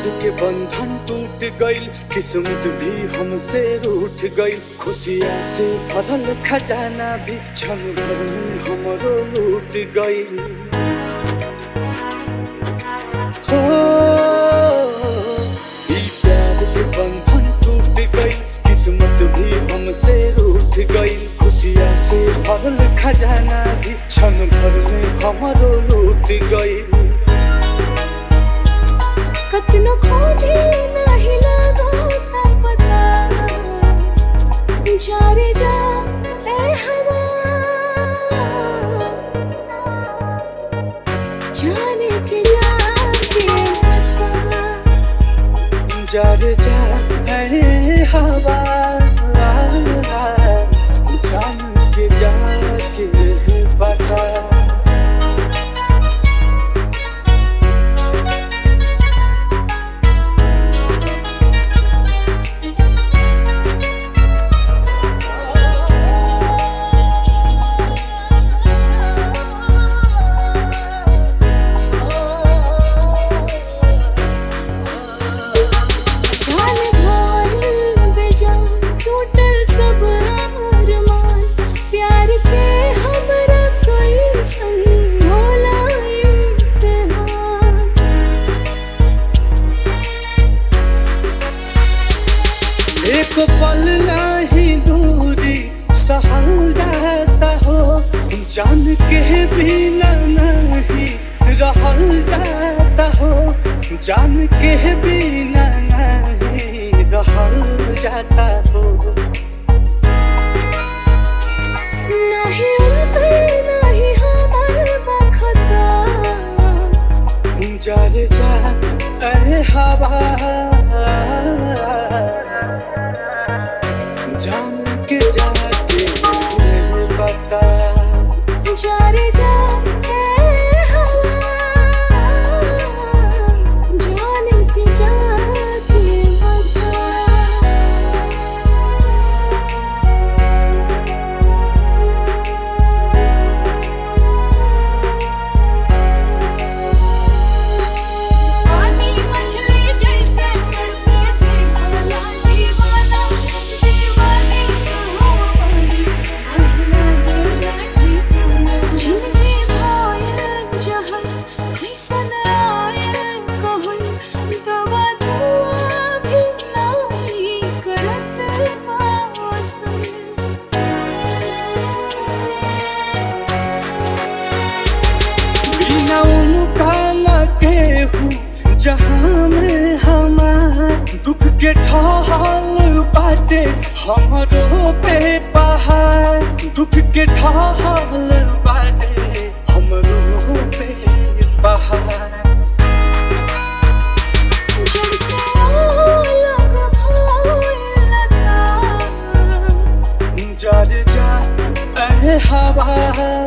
के बंधन टूट गई, किस्मत भी हमसे रूठ गई। खुशियाँ से भरल खजाना भी क्षण भर में हमरो लूट गई। हो प्यार के बंधन टूट गई, किस्मत भी हमसे रूठ गई। खुशियाँ से भरल खजाना भी क्षण भर में हमरो लूट गई। कतनो खोजे नहीं लगो ता पता, जा रे जा ए हवा, जाने के जाके बता। जा रे जा ए हवा, जान के जाके बता। एक पल नहीं दूरी सहल जाता हो, जान के बिना नहीं रहल जाता हो, जान के बिना नहीं रहल जाता हो। नहीं उनके नहीं हमार बखता, जा रे जा ए हवा, जान के जाके बता। जा रे जा ए हवा, जाने के जाके बता। पानी मछली जैसे तड़पे देखला दीवाना, दीवानी कहाँ बनी कहला देला ठिकाना। जिंदगी भयल जहर कैसन आयल कहूँ, दवा दुआ भी नहीं करत असर। बिना उनका लगे हूँ जहाँ में हमार, दुख के ढाल बाटे हमरो पे पहाड़, दुख के ढाल बाटे हमरो पे पहाड़। जब से अलग भइल ता, जा रे जा ए हवा,